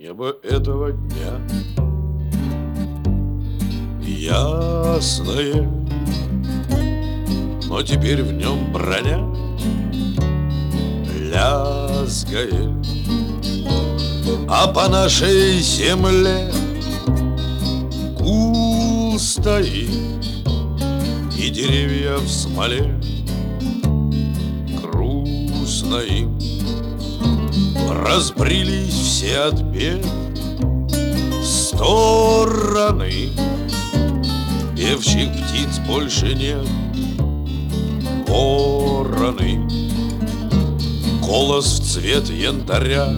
Небо этого дня ясное, но теперь в нем броня лязгает, а по нашей земле гул стоит, и деревья в смоле. Грустно им, разбрелись все от бед в стороны. Певчих птиц больше нет. Вороны, голос в цвет янтаря.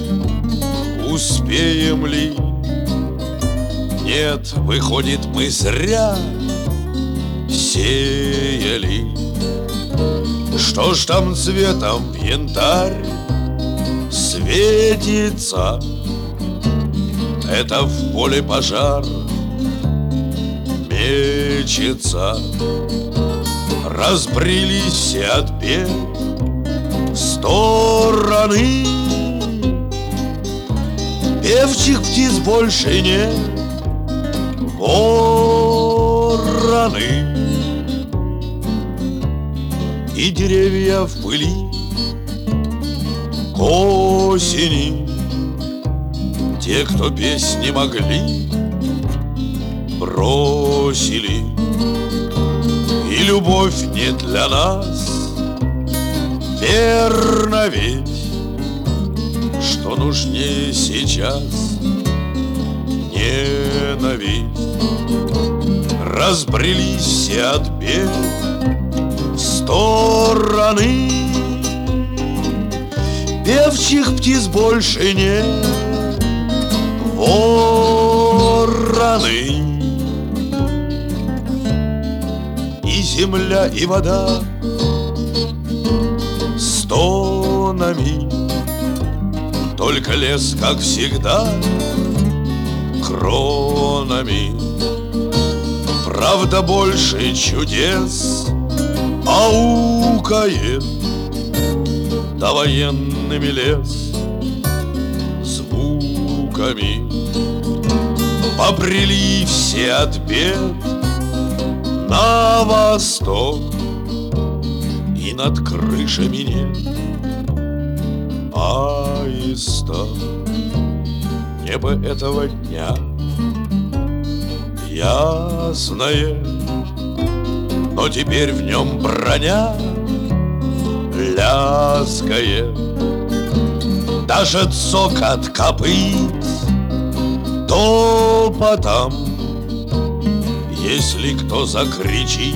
Успеем ли? Нет, выходит, мы зря сеяли. Что ж там цветом в янтарь светится? Это в поле пожар мечется. Разбрелись все от бед в стороны. Певчих птиц больше нет. Вороны, и деревья в пыли к осени. Те, кто петь не могли, бросили. И любовь не для нас, верно ведь, что нужнее сейчас ненависть. Разбрелись все от бед в стороны. Певчих птиц больше нет. Вороны, и земля, и вода стонами. Только лес, как всегда, кронами. Правда, больше чудес аукает, да военными лес звуками. Побрели все от бед на восток, и над крышами нет аиста. Небо этого дня ясное, но теперь в нем броня лязгает. Даже цокот копыт топотом, если кто закричит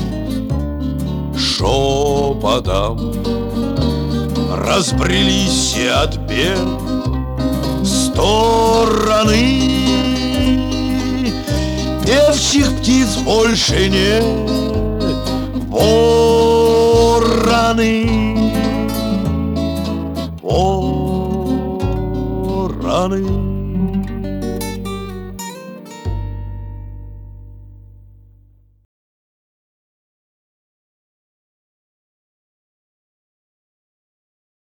шепотом. Разбрелись все от бед в стороны. Певчих птиц больше нет. Вороны, вороны.